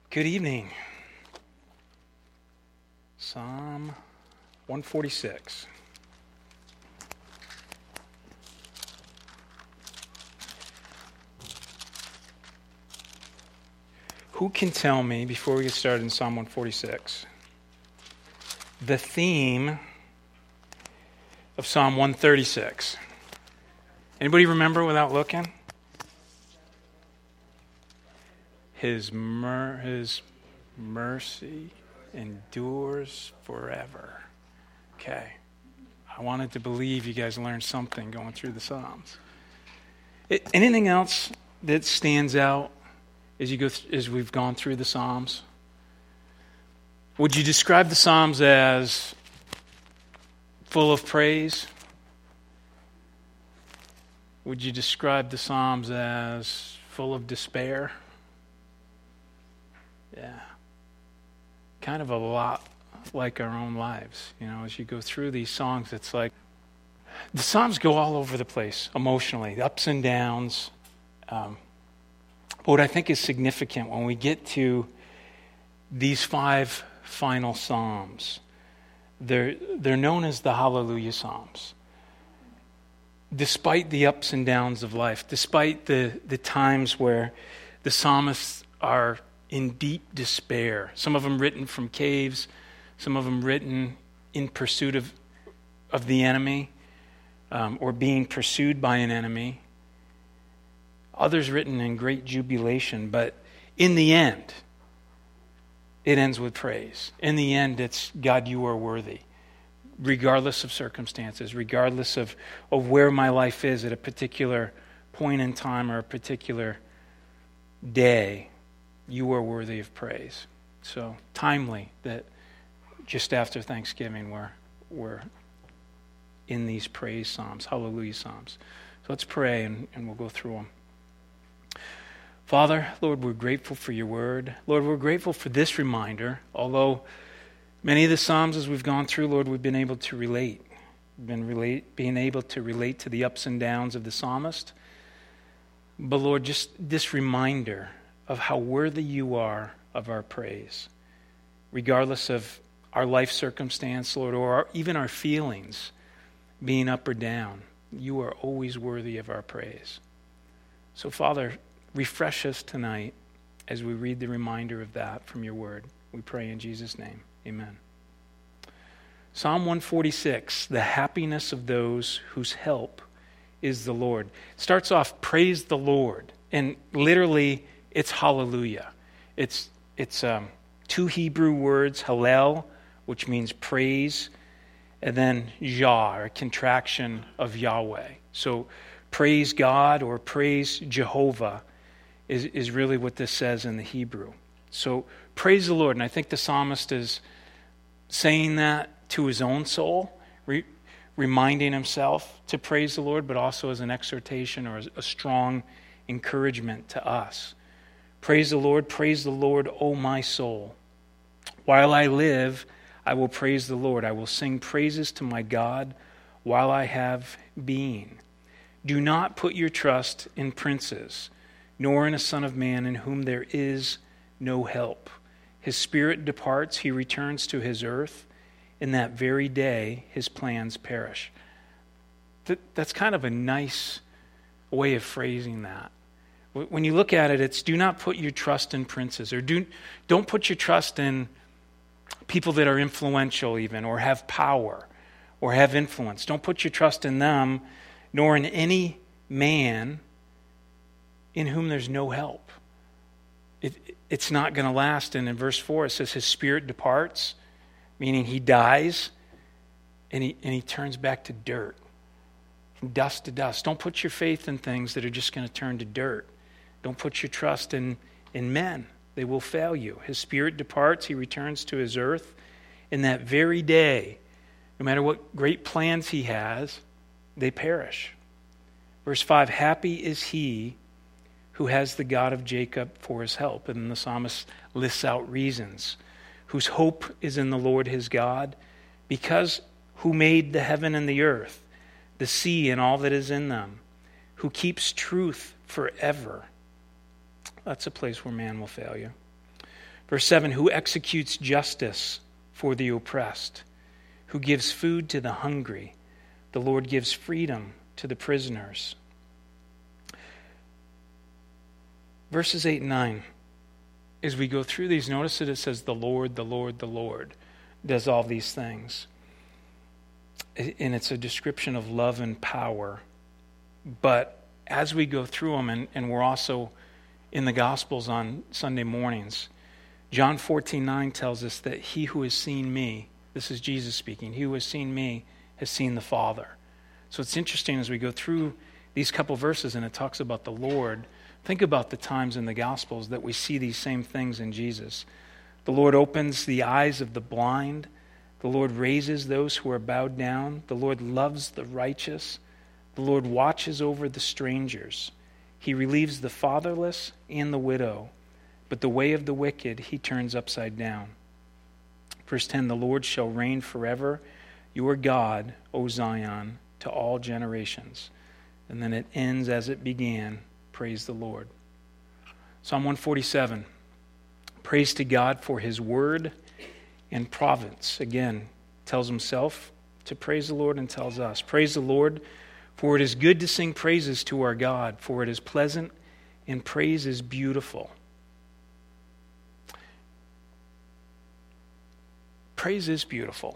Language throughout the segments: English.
Good evening. Psalm 146. Who can tell me, before we get started in Psalm 146, the theme of Psalm 136? Anybody remember without looking? His mercy endures forever. Okay. I wanted to believe you guys learned something going through the Psalms. Anything else that stands out as we've gone through the Psalms? Would you describe the Psalms as full of praise? Would you describe the Psalms as full of despair? Yeah. Kind of a lot like our own lives. You know, as you go through these songs, it's like the Psalms go all over the place emotionally, the ups and downs. But what I think is significant when we get to these 5 final Psalms, they're known as the Hallelujah Psalms. Despite the ups and downs of life, despite the times where the psalmists are in deep despair, some of them written from caves, some of them written in pursuit of the enemy, or being pursued by an enemy, others written in great jubilation, but in the end, it ends with praise. In the end, it's, God, you are worthy. Regardless of circumstances, regardless of where my life is at a particular point in time or a particular day, you are worthy of praise. So timely that just after Thanksgiving we're in these praise psalms, hallelujah psalms. So let's pray and we'll go through them. Father, Lord, we're grateful for your word. Lord, we're grateful for this reminder. Although many of the psalms as we've gone through, Lord, we've been able to relate. Being able to relate to the ups and downs of the psalmist. But Lord, just this reminder of how worthy you are of our praise. Regardless of our life circumstance, Lord, or even our feelings being up or down, you are always worthy of our praise. So, Father, refresh us tonight as we read the reminder of that from your word. We pray in Jesus' name. Amen. Psalm 146, the happiness of those whose help is the Lord. It starts off, praise the Lord. And literally, it's hallelujah. It's 2 Hebrew words, hallel, which means praise, and then Yah, or contraction of Yahweh. So praise God or praise Jehovah is really what this says in the Hebrew. So praise the Lord. And I think the psalmist is saying that to his own soul, reminding himself to praise the Lord, but also as an exhortation or as a strong encouragement to us. Praise the Lord, O my soul. While I live, I will praise the Lord. I will sing praises to my God while I have being. Do not put your trust in princes, nor in a son of man in whom there is no help. His spirit departs, he returns to his earth. In that very day, his plans perish. That's kind of a nice way of phrasing that. When you look at it, it's do not put your trust in princes, or don't put your trust in people that are influential even, or have power, or have influence. Don't put your trust in them, nor in any man in whom there's no help. It's not going to last. And in verse 4 it says his spirit departs, meaning he dies, and he turns back to dirt, from dust to dust. Don't put your faith in things that are just going to turn to dirt. Don't put your trust in men. They will fail you. His spirit departs, he returns to his earth. In that very day, no matter what great plans he has, they perish. Verse 5, happy is he who has the God of Jacob for his help. And then the psalmist lists out reasons. Whose hope is in the Lord his God, because who made the heaven and the earth, the sea and all that is in them, who keeps truth forever. That's a place where man will fail you. Verse 7, who executes justice for the oppressed, who gives food to the hungry. The Lord gives freedom to the prisoners. Verses 8 and 9, as we go through these, notice that it says, the Lord, the Lord, the Lord does all these things. And it's a description of love and power. But as we go through them, and we're also in the Gospels on Sunday mornings, John 14:9 tells us that he who has seen me, this is Jesus speaking, he who has seen me has seen the Father. So it's interesting as we go through these couple verses and it talks about the Lord, think about the times in the Gospels that we see these same things in Jesus. The Lord opens the eyes of the blind. The Lord raises those who are bowed down. The Lord loves the righteous. The Lord watches over the strangers. He relieves the fatherless and the widow. But the way of the wicked he turns upside down. Verse 10, the Lord shall reign forever, your God, O Zion, to all generations. And then it ends as it began, praise the Lord. Psalm 147, praise to God for his word and providence. Again, tells himself to praise the Lord and tells us, praise the Lord, for it is good to sing praises to our God, for it is pleasant and praise is beautiful. Praise is beautiful.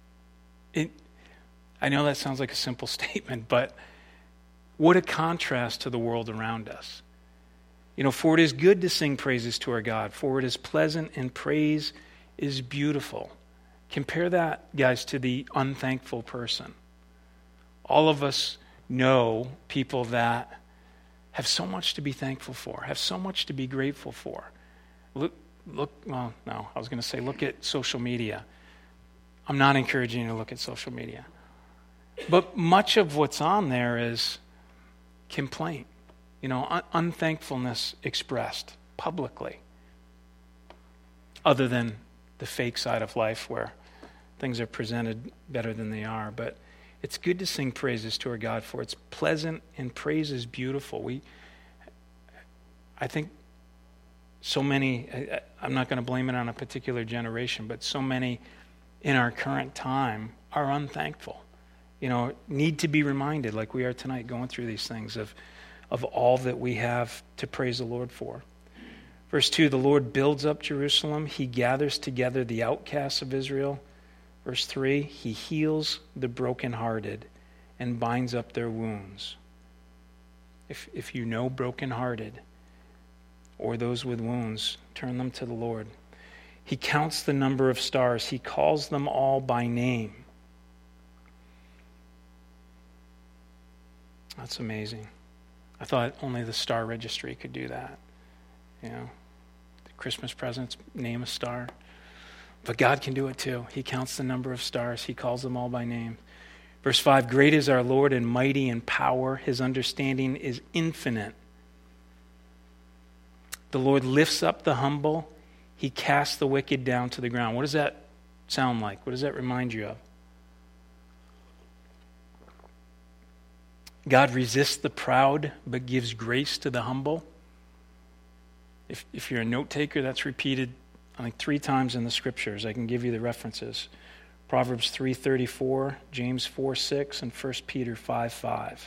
I know that sounds like a simple statement, but what a contrast to the world around us. For it is good to sing praises to our God, for it is pleasant and praise is beautiful. Compare that, guys, to the unthankful person. All of us know people that have so much to be thankful for, have so much to be grateful for. Look at social media. I'm not encouraging you to look at social media. But much of what's on there is complaint, unthankfulness expressed publicly. Other than the fake side of life where things are presented better than they are. But it's good to sing praises to our God, for it's pleasant and praise is beautiful. I think so many, I'm not going to blame it on a particular generation, but so many in our current time are unthankful. Need to be reminded, like we are tonight going through these things, of all that we have to praise the Lord for. Verse 2, the Lord builds up Jerusalem. He gathers together the outcasts of Israel. Verse 3, he heals the brokenhearted and binds up their wounds. If you know brokenhearted or those with wounds, turn them to the Lord. He counts the number of stars. He calls them all by name. That's amazing. I thought only the Star Registry could do that. The Christmas presents, name a star. But God can do it too. He counts the number of stars. He calls them all by name. Verse 5, great is our Lord and mighty in power. His understanding is infinite. The Lord lifts up the humble. He casts the wicked down to the ground. What does that sound like? What does that remind you of? God resists the proud, but gives grace to the humble. If you're a note taker, that's repeated, I think, 3 times in the scriptures. I can give you the references. Proverbs 3:34, James 4:6, and 1 Peter 5:5.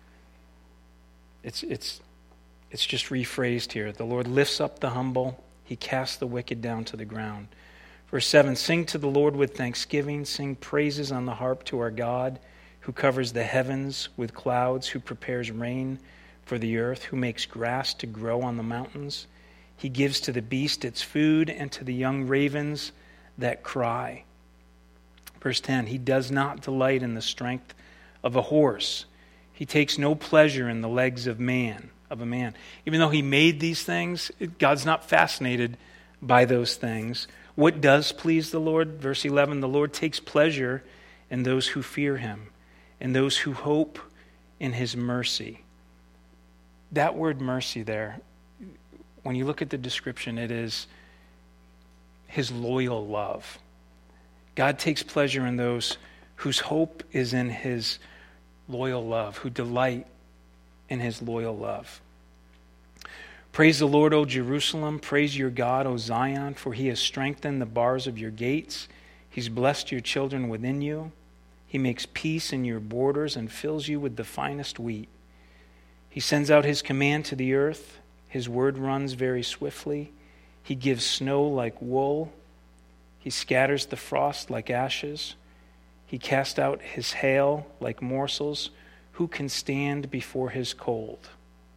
It's just rephrased here. The Lord lifts up the humble. He casts the wicked down to the ground. Verse 7, sing to the Lord with thanksgiving. Sing praises on the harp to our God, who covers the heavens with clouds, who prepares rain for the earth, who makes grass to grow on the mountains. He gives to the beast its food and to the young ravens that cry. Verse 10, he does not delight in the strength of a horse. He takes no pleasure in the legs of a man. Even though he made these things, God's not fascinated by those things. What does please the Lord? Verse 11, the Lord takes pleasure in those who fear him, and those who hope in his mercy. That word mercy there, when you look at the description, it is his loyal love. God takes pleasure in those whose hope is in his loyal love, who delight in his loyal love. Praise the Lord, O Jerusalem. Praise your God, O Zion, for he has strengthened the bars of your gates. He's blessed your children within you. He makes peace in your borders and fills you with the finest wheat. He sends out his command to the earth. His word runs very swiftly. He gives snow like wool. He scatters the frost like ashes. He casts out his hail like morsels. Who can stand before his cold?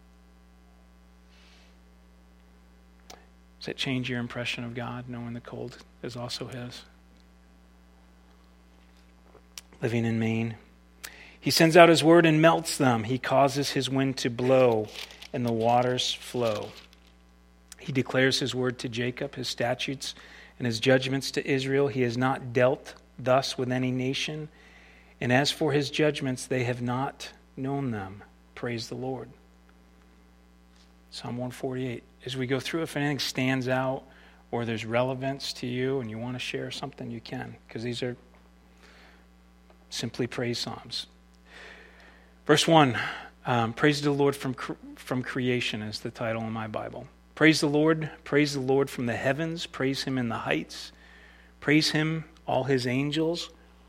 Does that change your impression of God, knowing the cold is also his? Living in Maine. He sends out his word and melts them. He causes his wind to blow and the waters flow. He declares his word to Jacob, his statutes and his judgments to Israel. He has not dealt thus with any nation. And as for his judgments, they have not known them. Praise the Lord. Psalm 148. As we go through, if anything stands out or there's relevance to you and you want to share something, you can, because these are simply praise psalms. Verse 1, praise the Lord from creation is the title in my Bible. Praise the Lord from the heavens, praise him in the heights, praise him all his angels,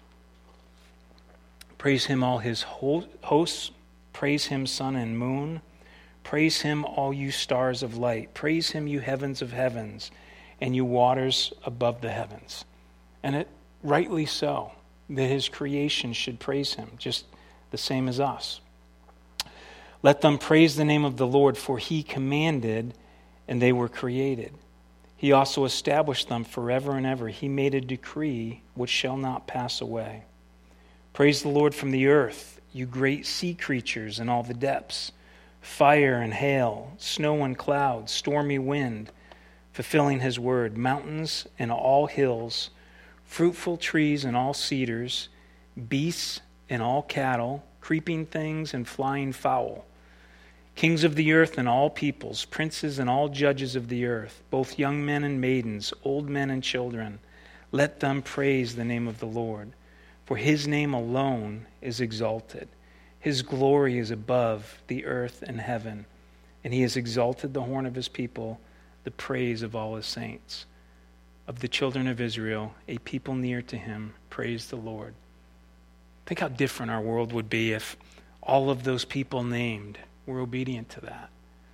praise him all his hosts, praise him sun and moon, praise him all you stars of light, praise him you heavens of heavens, and you waters above the heavens. And it rightly so, that his creation should praise him, just the same as us. Let them praise the name of the Lord, for he commanded, and they were created. He also established them forever and ever. He made a decree which shall not pass away. Praise the Lord from the earth, you great sea creatures in all the depths, fire and hail, snow and clouds, stormy wind, fulfilling his word, mountains and all hills, fruitful trees and all cedars, beasts and all cattle, creeping things and flying fowl, kings of the earth and all peoples, princes and all judges of the earth, both young men and maidens, old men and children, let them praise the name of the Lord. For his name alone is exalted. His glory is above the earth and heaven, and he has exalted the horn of his people, the praise of all his saints. Of the children of Israel, a people near to him, praise the Lord. Think how different our world would be if all of those people named were obedient to that.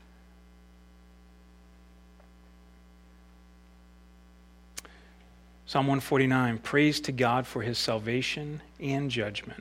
Psalm 149, praise to God for his salvation and judgment.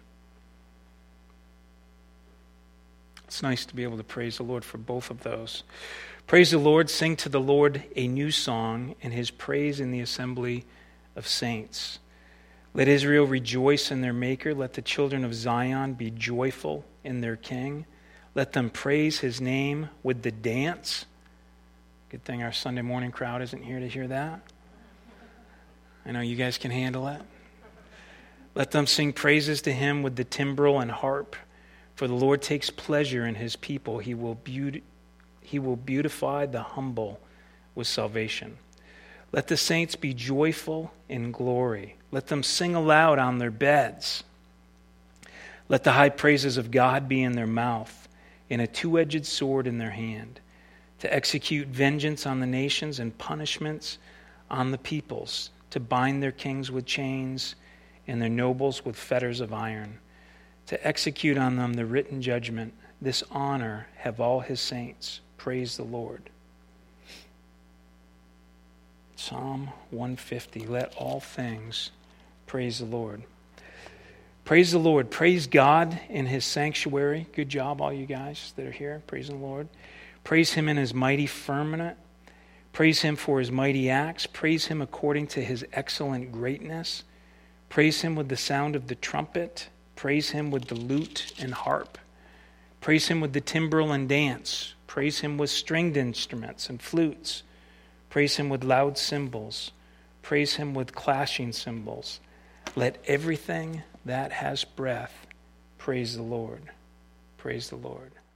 It's nice to be able to praise the Lord for both of those. Praise the Lord, sing to the Lord a new song, and his praise in the assembly of saints. Let Israel rejoice in their Maker. Let the children of Zion be joyful in their King. Let them praise his name with the dance. Good thing our Sunday morning crowd isn't here to hear that. I know you guys can handle it. Let them sing praises to him with the timbrel and harp. For the Lord takes pleasure in his people. He will beautify the humble with salvation. Let the saints be joyful in glory. Let them sing aloud on their beds. Let the high praises of God be in their mouth, and a two-edged sword in their hand, to execute vengeance on the nations and punishments on the peoples, to bind their kings with chains and their nobles with fetters of iron, to execute on them the written judgment. This honor have all his saints. Praise the Lord. Psalm 150. Let all things praise the Lord. Praise the Lord. Praise God in his sanctuary. Good job, all you guys that are here. Praising the Lord. Praise him in his mighty firmament. Praise him for his mighty acts. Praise him according to his excellent greatness. Praise him with the sound of the trumpet. Praise him with the lute and harp. Praise him with the timbrel and dance. Praise him with stringed instruments and flutes. Praise him with loud cymbals. Praise him with clashing cymbals. Let everything that has breath praise the Lord. Praise the Lord.